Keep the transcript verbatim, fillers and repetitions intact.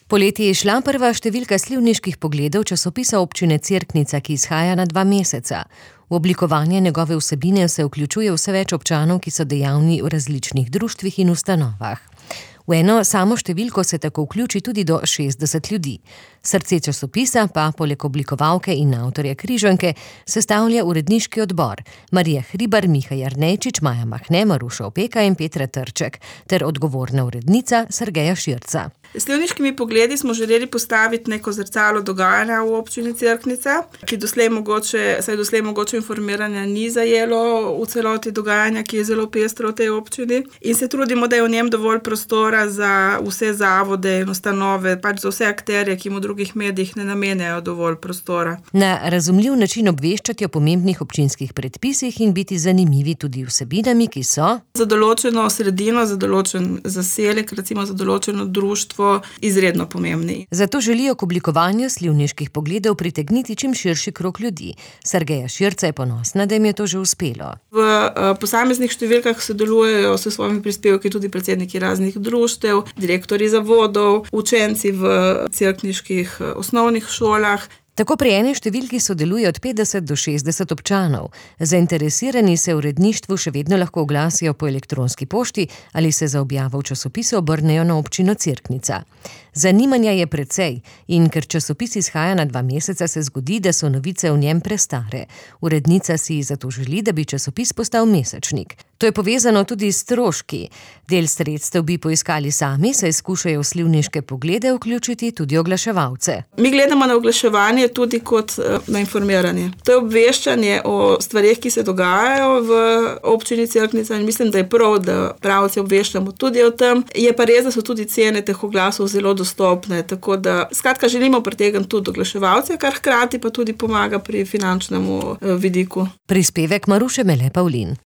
Poleti je šla prva številka slivniških pogledov časopisa občine Cerknica, ki izhaja na dva meseca. V oblikovanje njegove vsebine se vključuje vse več občanov, ki so dejavni v različnih društvih in ustanovah. V eno samo številko se tako vključi tudi do šestdeset ljudi. Srce časopisa pa poleg oblikovalke in avtorja križanke sestavlja uredniški odbor Marija Hribar, Miha Jernejčič, Maja Mahne, Maruša Opeka in Petra Trček ter odgovorna urednica Sergeja Širca. S slivniškimi pogledi smo želeli postaviti neko zrcalo dogajanja v občini Cerknica, ki doslej mogoče, saj doslej mogoče informiranja ni zajelo v celoti dogajanja, ki je zelo pestro v tej občini. In se trudimo, da je v njem dovolj prostora za vse zavode in ustanove, pač za vse akterje, ki mu v drugih medijih ne namenjajo dovolj prostora. Na razumljiv način obveščati o pomembnih občinskih predpisih in biti zanimivi tudi vsebinami, ki so za določeno sredino, za določen zaselek, recimo za določeno društvo, izredno pomembni. Zato želijo k oblikovanju slivniških pogledov pritegniti čim širši krog ljudi. Sergeja Širca je ponosna, da jim je to že uspelo. V uh, posameznih številkah sodelujejo s svojimi prispevki tudi predsedniki raznih društev, direktorji zavodov, učenci v cerkniških uh, osnovnih šolah. Tako pri eni številki sodeluje od petdeset do šestdeset občanov. Zainteresirani se v uredništvu še vedno lahko oglasijo po elektronski pošti ali se za objavo v časopisu obrnejo na občino Cerknica. Zanimanja je precej in ker časopis izhaja na dva meseca, se zgodi, da so novice v njem prestare. Urednica si zato želi, da bi časopis postal mesečnik. To je povezano tudi s stroški. Del sredstev bi poiskali sami, saj skušajo v slivniške poglede vključiti tudi oglaševalce. Mi gledamo na oglaševanje tudi kot na informiranje. To je obveščanje o stvarih, ki se dogajajo v občini Cerknica in mislim, da je prav, da pravci obveščamo tudi o tem. Je pa res, da so tudi cene teh oglasov zelo dostopne, tako da skratka želimo pritegniti tudi oglaševalce, kar hkrati pa tudi pomaga pri finančnemu vidiku. Prispevek Maruše Mele Pavlin.